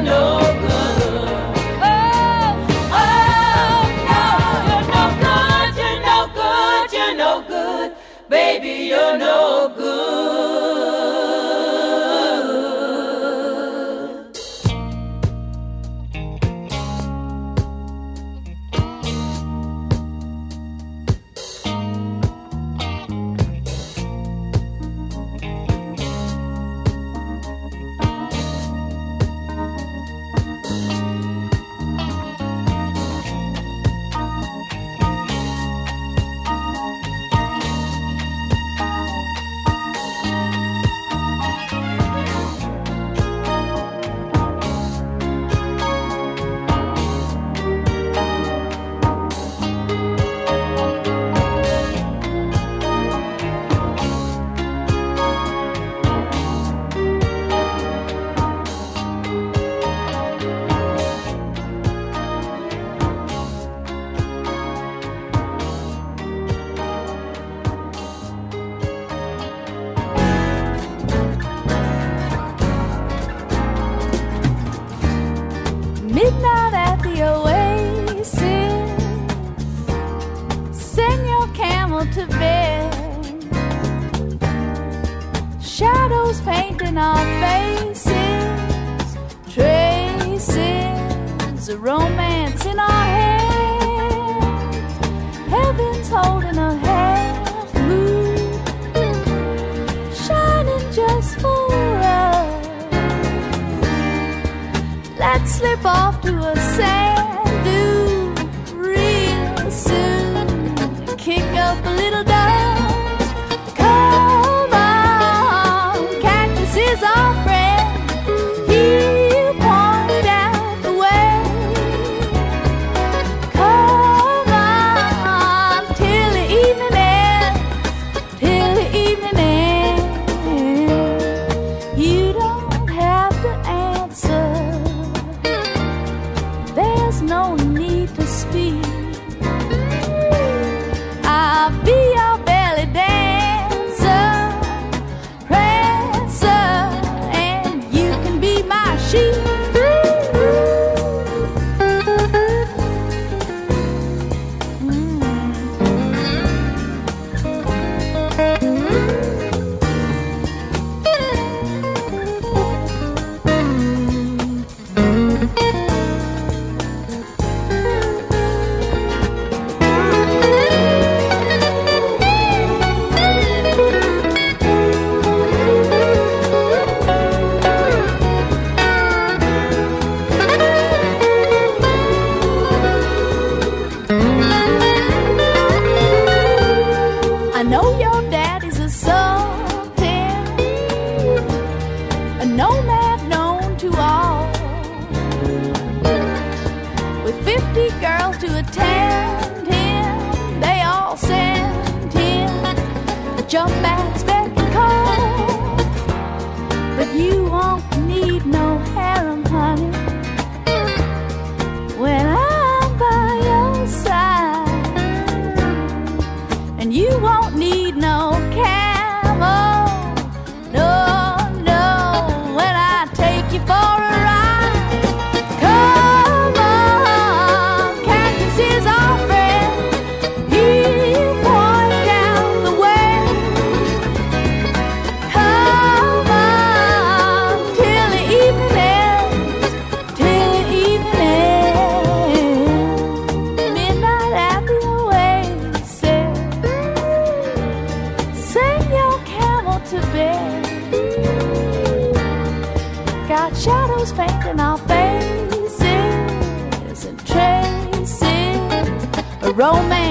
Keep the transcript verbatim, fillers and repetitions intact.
you're no good. Oh, oh, no, you're no good, you're no good, you're no good. Baby, you're no good. Midnight at the oasis, send your camel to bed. Shadows painting our faces, traces of romance in our hands. Heaven's holding a half moon, shining just for us. Let's slip off to a sand dune real soon. Kick up a little dust. Come on, cactus is our friend. He'll point out the way. Come on, till the evening ends, till the evening ends. You don't have to answer. There's no need to speak. I'll be your belly dancer, prancer, and you can be my sheep. I know your daddy's a sultan, a nomad known to all, with fifty girls to attend him. They all send him a jump back spec and call. But you won't need no harem, honey, when I'm by your side. And you won't need no camel, no, no, when I take you for a ride. Come on, cactus is our friend. He'll point out the way. Come on, till the evening ends, till the evening ends. Midnight at the oasis, send your camel to bed. Got shadows painting our faces and traces of romance